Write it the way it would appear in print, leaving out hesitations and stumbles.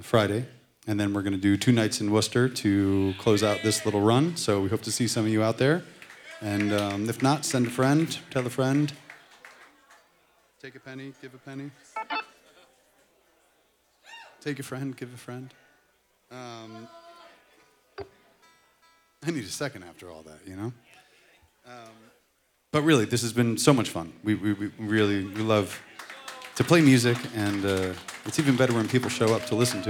Friday. And then we're going to do 2 nights in Worcester to close out this little run. So we hope to see some of you out there. And if not, send a friend, tell a friend. Take a penny, give a penny. Take a friend, give a friend. I need a second after all that, you know? But really, this has been so much fun. We love to play music, and it's even better when people show up to listen to it.